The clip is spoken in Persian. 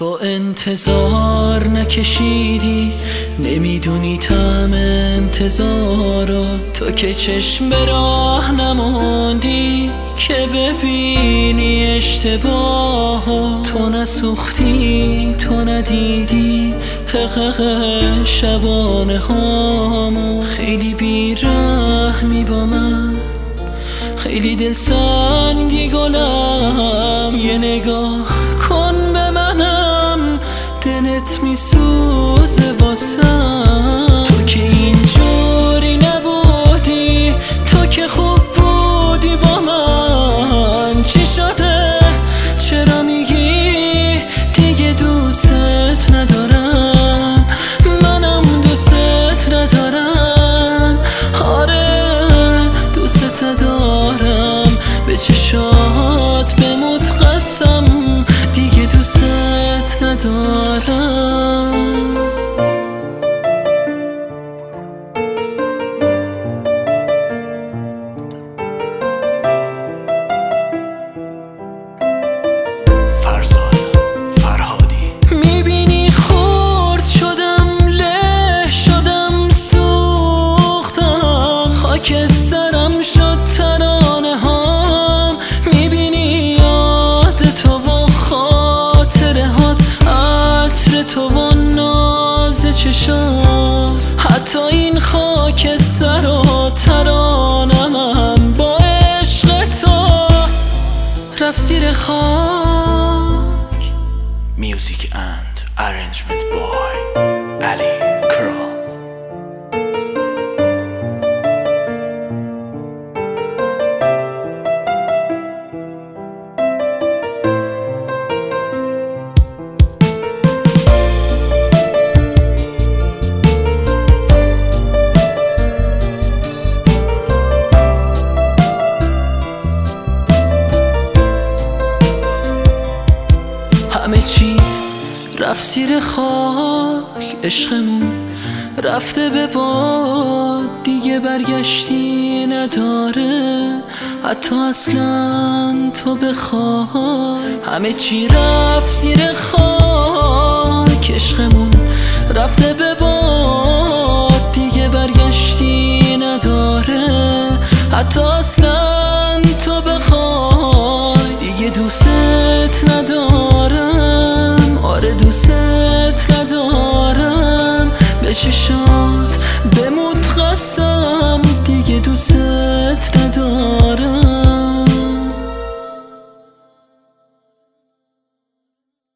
تو انتظار نکشیدی، نمیدونی طعم انتظارو. تو که چشم به راه نموندی که ببینی اشتباهو. تو نسوختی، تو ندیدی حقق شبانه هامو. خیلی بیرحمی با من، خیلی دلسنگی گلم. یه نگاه کن به منم، دلت میسوزه واسم. تو که اینجوری نبودی، تو که خوب بودی با من. چی شده؟ چرا میگی دیگه دوست ندارم؟ منم دوست ندارم. آره دوست ندارم، به چشات بموت قسم، دیگه دوست ندارم. فرزاد فرهادی. میبینی خورد شدم، له شدم، سوختم، خاکسترم شد ترانه هام. میبینی یاد تو و خاطره هات، عطر تو و ناز چشات. حتی این خاکستر و ترانم با عشق تو رفت زیر خاک. Music and arrangement by Ali Kral. همه چی رفت زیر خاک، عشقمون رفته به باد، دیگه برگشتی نداره حتی اصلا تو بخوای. همه چی رفت زیر خاک، عشقمون رفته به باد، دیگه برگشتی نداره حتی اصلا تو بخوای. دیگه دوست ندارم، آره دوست ندارم، به چشام